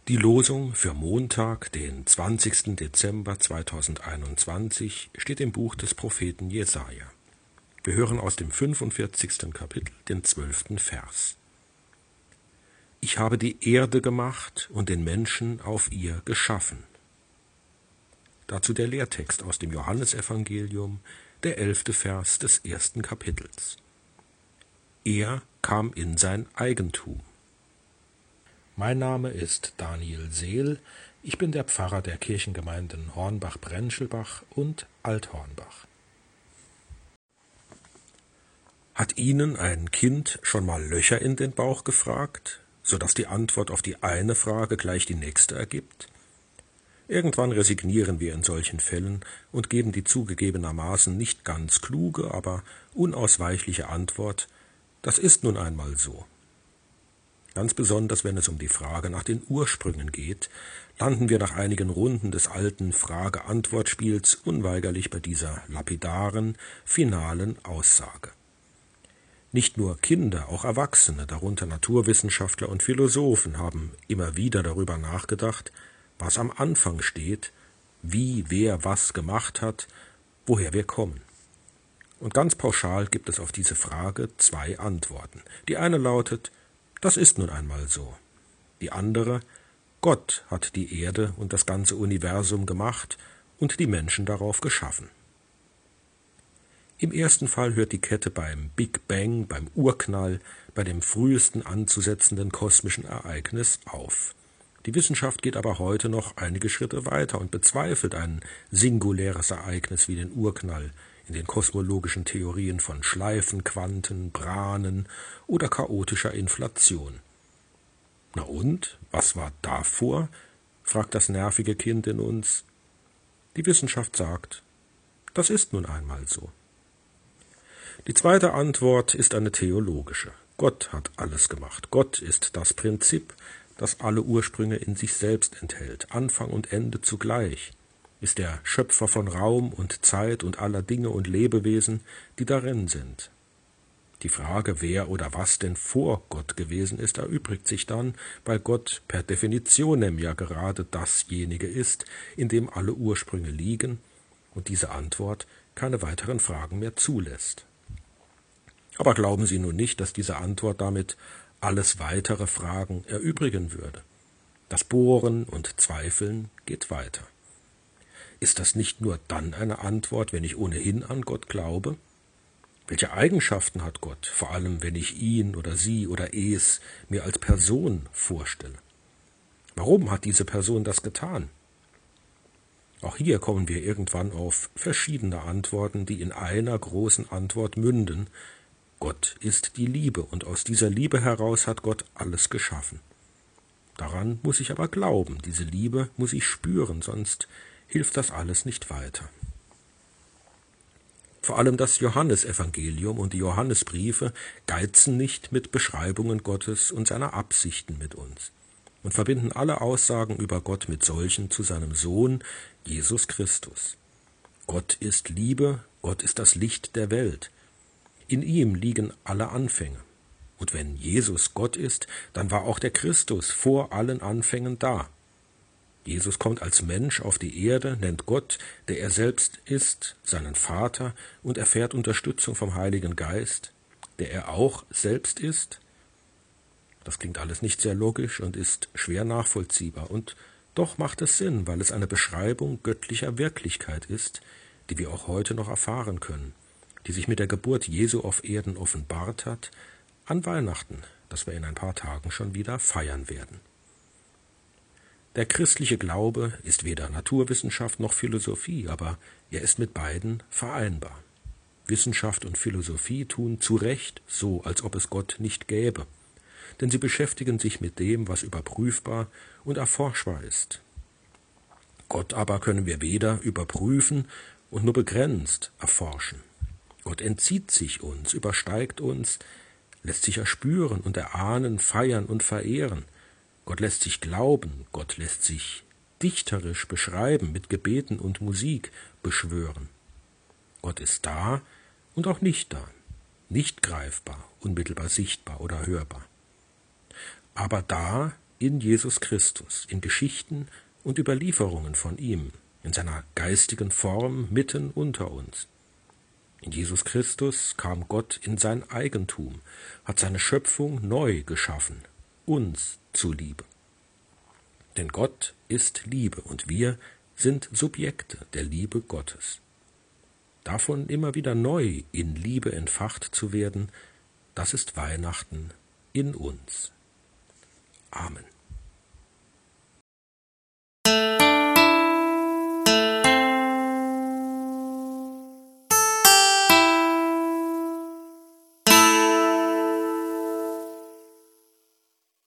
Die Losung für Montag, den 20. Dezember 2021, steht im Buch des Propheten Jesaja. Wir hören aus dem 45. Kapitel den 12. Vers. Ich habe die Erde gemacht und den Menschen auf ihr geschaffen. Dazu der Lehrtext aus dem Johannesevangelium, der 11. Vers des 1. Kapitels. Er kam in sein Eigentum. Mein Name ist Daniel Seel, ich bin der Pfarrer der Kirchengemeinden Hornbach-Brenschelbach und Althornbach. Hat Ihnen ein Kind schon mal Löcher in den Bauch gefragt, sodass die Antwort auf die eine Frage gleich die nächste ergibt? Irgendwann resignieren wir in solchen Fällen und geben die zugegebenermaßen nicht ganz kluge, aber unausweichliche Antwort: Das ist nun einmal so. Ganz besonders, wenn es um die Frage nach den Ursprüngen geht, landen wir nach einigen Runden des alten Frage-Antwort-Spiels unweigerlich bei dieser lapidaren, finalen Aussage. Nicht nur Kinder, auch Erwachsene, darunter Naturwissenschaftler und Philosophen, haben immer wieder darüber nachgedacht, was am Anfang steht, wie wer was gemacht hat, woher wir kommen. Und ganz pauschal gibt es auf diese Frage zwei Antworten. Die eine lautet: Das ist nun einmal so. Die andere: Gott hat die Erde und das ganze Universum gemacht und die Menschen darauf geschaffen. Im ersten Fall hört die Kette beim Big Bang, beim Urknall, bei dem frühesten anzusetzenden kosmischen Ereignis auf. Die Wissenschaft geht aber heute noch einige Schritte weiter und bezweifelt ein singuläres Ereignis wie den Urknall in den kosmologischen Theorien von Schleifen, Quanten, Branen oder chaotischer Inflation. Na und, was war davor? Fragt das nervige Kind in uns. Die Wissenschaft sagt, das ist nun einmal so. Die zweite Antwort ist eine theologische. Gott hat alles gemacht. Gott ist das Prinzip, das alle Ursprünge in sich selbst enthält, Anfang und Ende zugleich, ist der Schöpfer von Raum und Zeit und aller Dinge und Lebewesen, die darin sind. Die Frage, wer oder was denn vor Gott gewesen ist, erübrigt sich dann, weil Gott per Definitionem ja gerade dasjenige ist, in dem alle Ursprünge liegen und diese Antwort keine weiteren Fragen mehr zulässt. Aber glauben Sie nun nicht, dass diese Antwort damit alles weitere Fragen erübrigen würde. Das Bohren und Zweifeln geht weiter. Ist das nicht nur dann eine Antwort, wenn ich ohnehin an Gott glaube? Welche Eigenschaften hat Gott, vor allem wenn ich ihn oder sie oder es mir als Person vorstelle? Warum hat diese Person das getan? Auch hier kommen wir irgendwann auf verschiedene Antworten, die in einer großen Antwort münden: Gott ist die Liebe, und aus dieser Liebe heraus hat Gott alles geschaffen. Daran muss ich aber glauben, diese Liebe muss ich spüren, sonst hilft das alles nicht weiter. Vor allem das Johannesevangelium und die Johannesbriefe geizen nicht mit Beschreibungen Gottes und seiner Absichten mit uns und verbinden alle Aussagen über Gott mit solchen zu seinem Sohn Jesus Christus. Gott ist Liebe, Gott ist das Licht der Welt. In ihm liegen alle Anfänge. Und wenn Jesus Gott ist, dann war auch der Christus vor allen Anfängen da. Jesus kommt als Mensch auf die Erde, nennt Gott, der er selbst ist, seinen Vater und erfährt Unterstützung vom Heiligen Geist, der er auch selbst ist. Das klingt alles nicht sehr logisch und ist schwer nachvollziehbar. Und doch macht es Sinn, weil es eine Beschreibung göttlicher Wirklichkeit ist, die wir auch heute noch erfahren können, die sich mit der Geburt Jesu auf Erden offenbart hat, an Weihnachten, das wir in ein paar Tagen schon wieder feiern werden. Der christliche Glaube ist weder Naturwissenschaft noch Philosophie, aber er ist mit beiden vereinbar. Wissenschaft und Philosophie tun zu Recht so, als ob es Gott nicht gäbe, denn sie beschäftigen sich mit dem, was überprüfbar und erforschbar ist. Gott aber können wir weder überprüfen und nur begrenzt erforschen. Gott entzieht sich uns, übersteigt uns, lässt sich erspüren und erahnen, feiern und verehren. Gott lässt sich glauben, Gott lässt sich dichterisch beschreiben, mit Gebeten und Musik beschwören. Gott ist da und auch nicht da, nicht greifbar, unmittelbar sichtbar oder hörbar. Aber da in Jesus Christus, in Geschichten und Überlieferungen von ihm, in seiner geistigen Form mitten unter uns. In Jesus Christus kam Gott in sein Eigentum, hat seine Schöpfung neu geschaffen, uns zuliebe. Denn Gott ist Liebe und wir sind Subjekte der Liebe Gottes. Davon immer wieder neu in Liebe entfacht zu werden, das ist Weihnachten in uns. Amen.